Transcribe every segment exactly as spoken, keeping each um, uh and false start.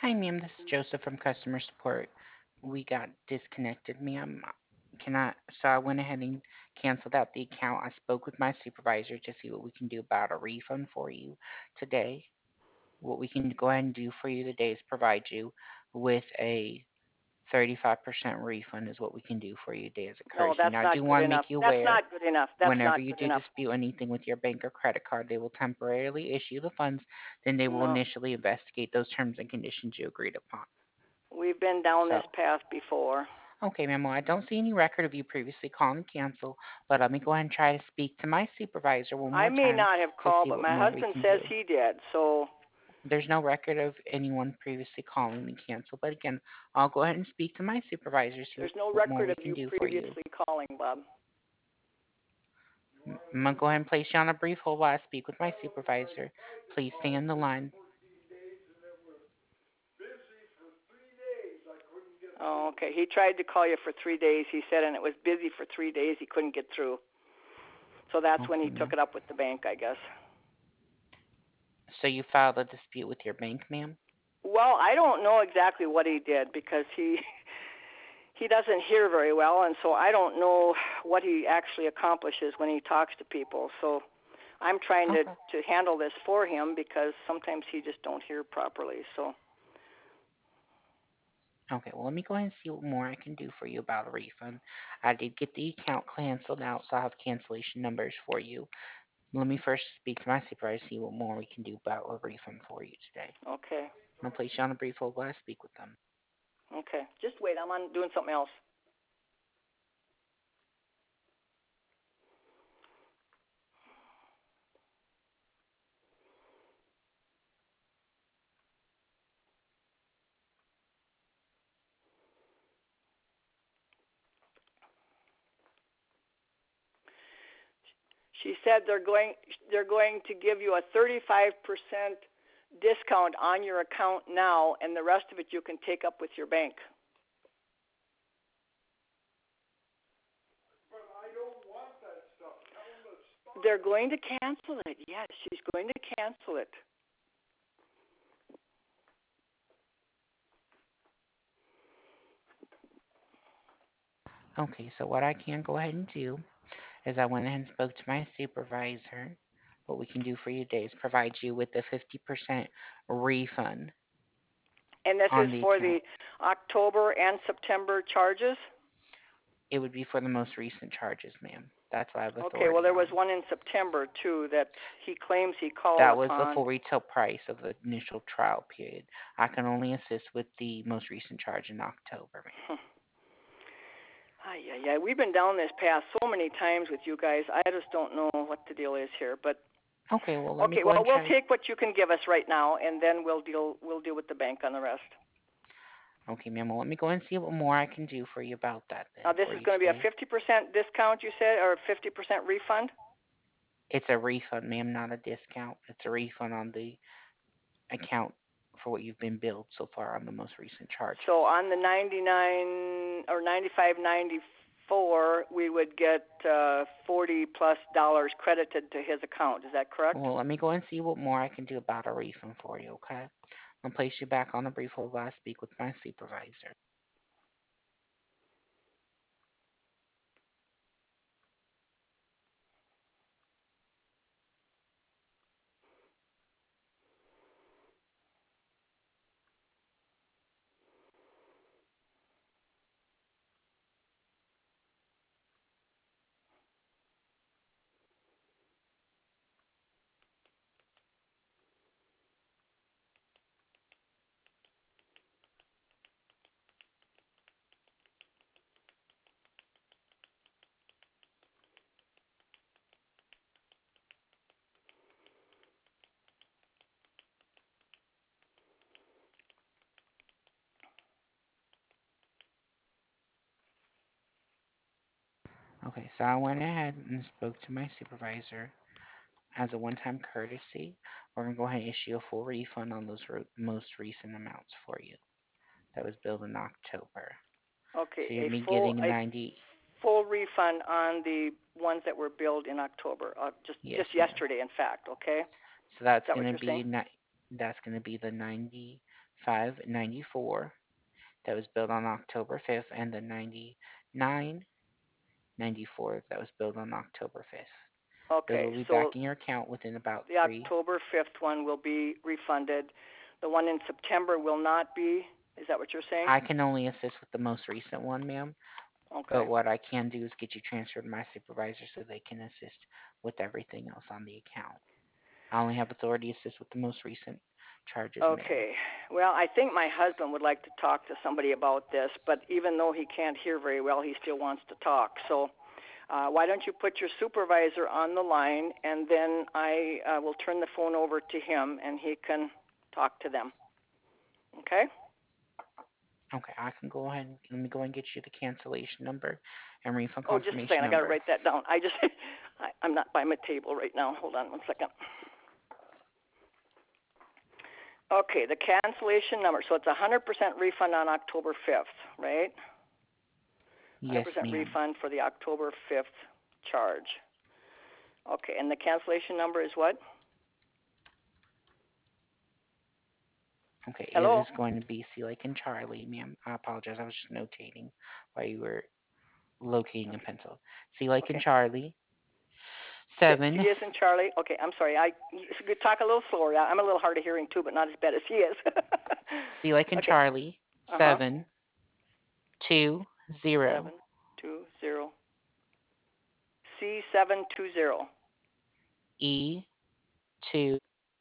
Hi, ma'am. This is Joseph from customer support. We got disconnected, ma'am. Can I? So I went ahead and canceled out the account. I spoke with my supervisor to see what we can do about a refund for you today. What we can go ahead and do for you today is provide you with a thirty-five percent refund, is what we can do for you today as a No, courtesy. that's Now, I not do good want to enough. make you That's aware not good enough. That's whenever not you good do enough. dispute anything with your bank or credit card, they will temporarily issue the funds, then they will No, initially investigate those terms and conditions you agreed upon. we've been down So, this path before. okay, ma'am. Well, I don't see any record of you previously calling to cancel, but let me go ahead and try to speak to my supervisor one I more may time not have to called, see but what my more we husband can says do. he did. So There's no record of anyone previously calling to cancel, but again, I'll go ahead and speak to my supervisor, see there's no what more record we of can you do for you. previously calling, Bob. I'm going to go ahead and place you on a brief hold while I speak with my supervisor. Please stay on the line. Oh, okay. He tried to call you for three days, he said, and it was busy for three days. He couldn't get through. So that's when Okay, he took ma'am. it up with the bank, I guess. So you filed a dispute with your bank, ma'am? Well, I don't know exactly what he did because he he doesn't hear very well, and so I don't know what he actually accomplishes when he talks to people. So I'm trying to Okay. to handle this for him because sometimes he just don't hear properly. So Okay, well, let me go ahead and see what more I can do for you about a refund. I did get the account canceled out, so I have cancellation numbers for you. Let me first speak to my supervisor, see what more we can do about a refund for you today. okay, I'm going to place you on a brief hold while I speak with them. okay. Just wait. I'm on doing something else. She said they're going they're going to give you a thirty-five percent discount on your account now, and the rest of it you can take up with your bank. They're going to cancel it. Yes, she's going to cancel it. Okay, so what I can go ahead and do is I went ahead and spoke to my supervisor. What we can do for you today is provide you with a fifty percent refund And this is on the for account. the October and September charges? It would be for the most recent charges, ma'am. That's what I have Okay, well, authority there was on. one in September, too, that he claims he called That was the upon. full retail price of the initial trial period. I can only assist with the most recent charge in October, ma'am. Yeah, yeah. We've been down this path so many times with you guys. I just don't know what the deal is here. But Okay, well, let me okay, go ahead well, and we'll try. take what you can give us right now, and then we'll deal we'll deal with the bank on the rest. Okay, ma'am, well, let me go ahead and see what more I can do for you about that Now, then this for is you going to be a today. fifty percent discount, you said, or a fifty percent refund? It's a refund, ma'am, not a discount. It's a refund on the account for what you've been billed so far on the most recent charges. So on the ninety-nine or ninety-five ninety-four, we would get uh, forty plus dollars credited to his account. Is that correct? Well, let me go ahead and see what more I can do about a refund for you, okay? I'll place you back on a brief hold while I speak with my supervisor. Okay, so I went ahead and spoke to my supervisor. As a one-time courtesy, we're going to go ahead and issue a full refund on those ro- most recent amounts for you that was billed in October. Okay, So you're a me full getting a ninety. full refund on the ones that were billed in October, uh, just Yes, just ma'am. yesterday, in fact. Okay, So that's is that what going to you're be saying? ni- that's going to be the ninety five ninety-four that was billed on October fifth, and the ninety-nine ninety-four that was billed on October fifth. Those will Okay, be so back in your account within about the three. October fifth one will be refunded. The one in September will not be. Is that what you're saying? I can only assist with the most recent one, ma'am. Okay. But what I can do is get you transferred to my supervisor so they can assist with everything else on the account. I only have authority to assist with the most recent charges, ma'am. Okay. Well, I think my husband would like to talk to somebody about this, but even though he can't hear very well, he still wants to talk. So uh, why don't you put your supervisor on the line, and then I uh, will turn the phone over to him, and he can talk to them. Okay? Okay, I can go ahead and let me go and get you the cancellation number and refund Oh, just a confirmation second. I got to number. write that down. I just, I, I'm not by my table right now. Hold on one second. Okay, the cancellation number. So it's a one hundred percent refund on October fifth, right? Yes, one hundred percent ma'am. refund for the October fifth charge. Okay, and the cancellation number is what? Okay, it Hello? is going to be C like in Charlie, ma'am. I apologize. I was just notating while you were locating a pencil. C like in Okay. Charlie. C, Seven. C is in Charlie. Okay, I'm sorry. I you could talk a little slower. I'm a little hard of hearing too, but not as bad as he is. C like in Okay. Charlie. Uh-huh. Seven. Two. Zero. seven two zero. C seven two zero. E. Two.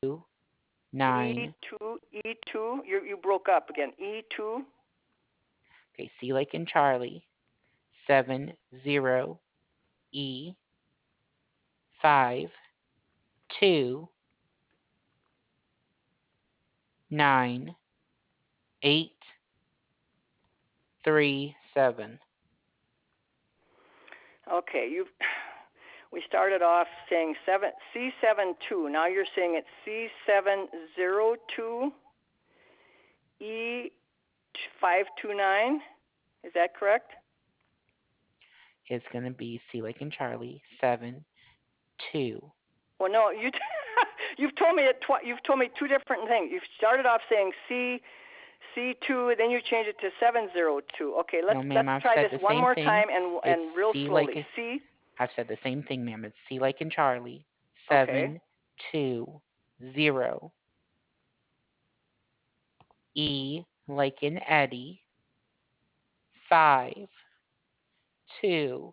E Nine. two E two. You you broke up again. E two. Okay, C like in Charlie. Seven. Zero. E. Five. Two. Nine. Eight. Three. Seven. Okay, you we started off saying seven C seven two. Now you're saying it's C seven zero two E five two nine. Is that correct? It's going to be C like in Charlie. Seven. Two. Well, no, you you've told me it twi- you've told me two different things. You've started off saying C C two, then you changed it to seven zero two. Okay, let's No, ma'am, let's I've try said this the one same more thing. time and It's and real C like slowly. in, C. I've said the same thing, ma'am. It's C like in Charlie. Okay. Seven. Two. Zero. E like in Eddie. Five. Two.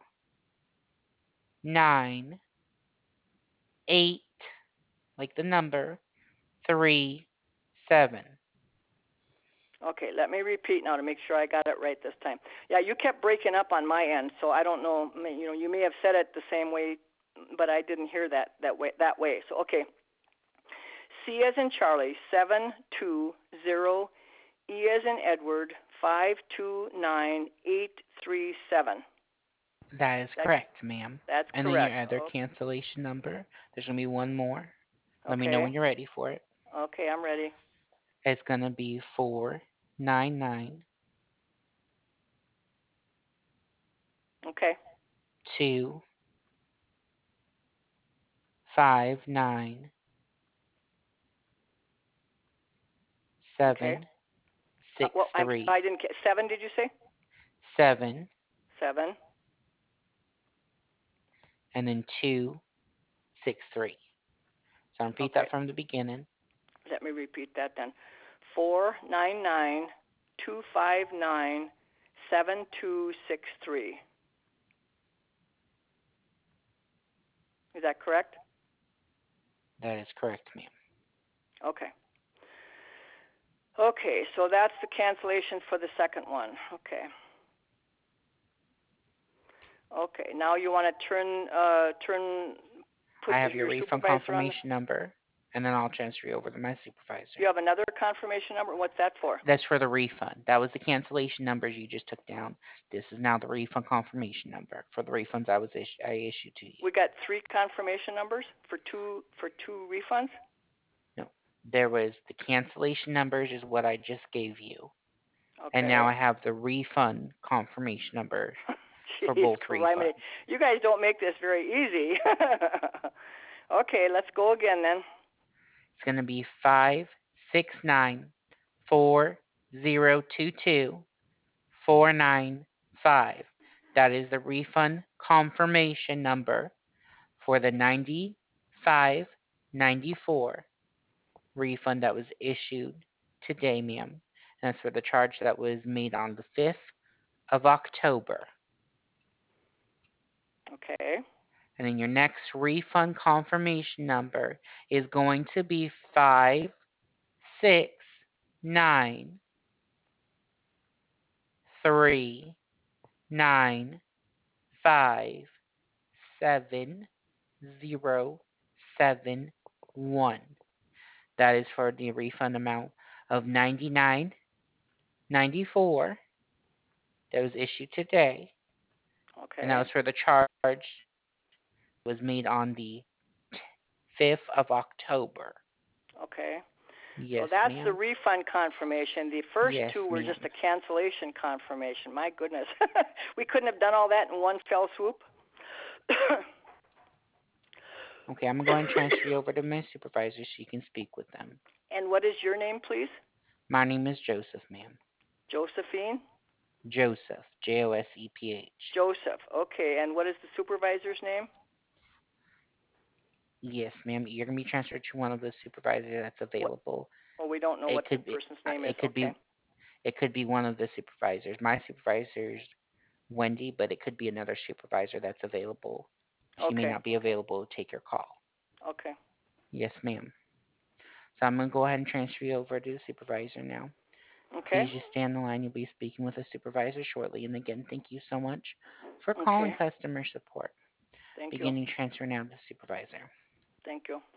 Nine. Eight. Like the number. Three. Seven. Okay, let me repeat now to make sure I got it right this time. Yeah, you kept breaking up on my end, so I don't know. You know, you may have said it the same way, but I didn't hear that that way. That way. So okay. C as in Charlie, seven two zero. E as in Edward, five two nine eight three seven. That is That, correct, ma'am. that's And then your correct. other Oh, cancellation number. There's going to be one more. Let me know okay. when you're ready for it. Okay, I'm ready. It's going to be four nine nine Okay. two five nine Okay. seven Uh, six well, I'm three I didn't get seven. Did you say seven seven? and then two six three. So I'll repeat Okay. that from the beginning. Let me repeat that then. Four nine nine two five nine seven two six three. Is that correct? That is correct, ma'am. Okay. Okay, so that's the cancellation for the second one. Okay. Okay. Now you want to turn uh, turn put I the, have your your refund supervisor on. The, confirmation number, and then I'll transfer you over to my supervisor. you have another confirmation number. What's that for? That's for the refund. That was the cancellation numbers you just took down. This is now the refund confirmation number for the refunds I was issu- I issued to you. We got three confirmation numbers for two for two refunds. No, there was the cancellation numbers is what I just gave you, Okay. and now I have the refund confirmation number for Jeez, both criminy. refunds. You guys don't make this very easy. Okay, let's go again then. It's going to be five six nine four zero two two four nine five. That is the refund confirmation number for the ninety-five ninety-four refund that was issued today, ma'am. And that's for the charge that was made on the fifth of October. Okay. And then your next refund confirmation number is going to be five six nine three nine five seven zero seven one. That is for the refund amount of ninety-nine ninety-four that was issued today, and that Okay. was for the charge that was made on the fifth of October. Okay. So Yes, that's the ma'am. refund confirmation. The first two Yes, were just ma'am. a cancellation confirmation. My goodness. We couldn't have done all that in one fell swoop. Okay, I'm going to transfer you over to my supervisor so you can speak with them. And what is your name, please? My name is Joseph, ma'am. Josephine? Joseph, J O S E P H. Joseph. Okay. And what is the supervisor's name? Yes, ma'am. You're gonna be transferred to one of the supervisors that's What? available. Oh, we don't know It what the could be, person's uh, name is. it could Okay. be, it could be one of the supervisors. My supervisor's Wendy, but it could be another supervisor that's available. She may Okay. not be available to take your call. Okay. Yes, ma'am. So I'm gonna go ahead and transfer you over to the supervisor now. Okay. Please just stay on the line. You'll be speaking with a supervisor shortly. And again, thank you so much for calling Okay. customer support. Thank you. Beginning transfer now to supervisor. Thank you.